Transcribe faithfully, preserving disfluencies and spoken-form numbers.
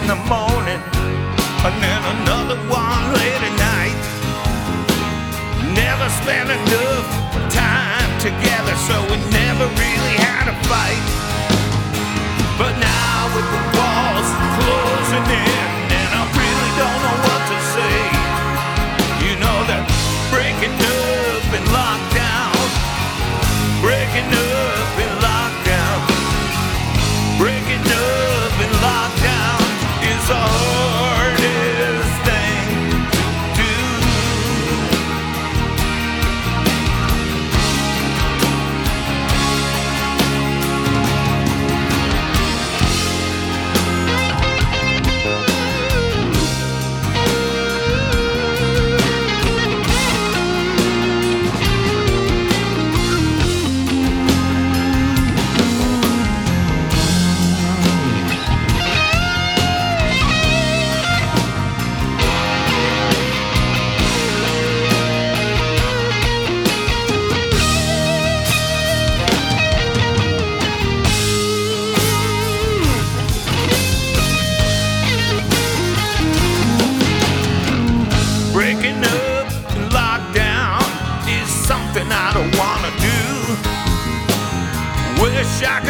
the morning, and then another one late at night. Never spent enough time together, so we never really had a fight. But now with the walls closing in, and I really don't know what to say. You know that breaking up and lockdown, breaking up and lockdown, breaking up and lockdown is the hardest thing to do. Breaking up and lockdown is something I don't wanna do. Wish I could